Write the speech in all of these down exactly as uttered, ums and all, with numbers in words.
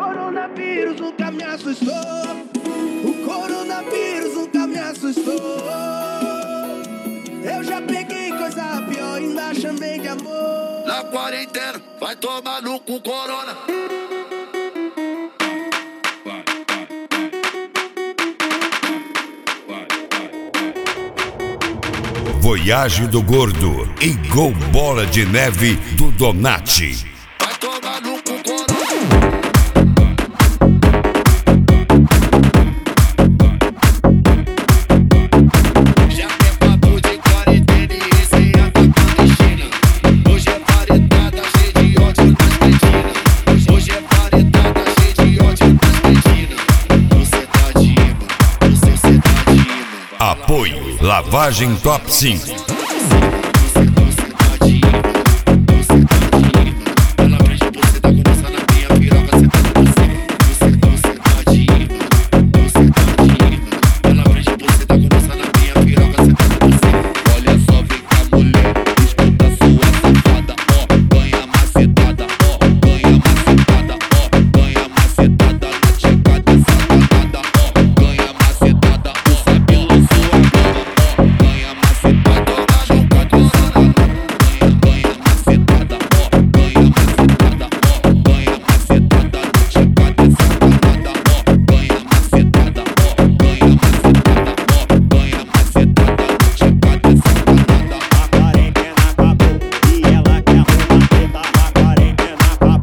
coronavírus nunca me assustou. O coronavírus nunca me assustou. Eu já peguei coisa pior, ainda chamei de amor. Na quarentena, vai tomar no cu corona. Vai, vai, vai. Voyage do Gordo e Gol Bola de Neve do Donati. Vai tomar no cu corona. Já tem papo de quarentena e esse é a clandestina. Hoje é paretada cheia de ódio nas cretinas. Hoje é paretada cheia de ódio nas cretinas. Você tá de imã, você cê tá de imã. Apoio Lavagem Top cinco.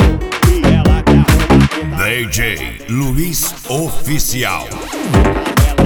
D J Luiz Oficial.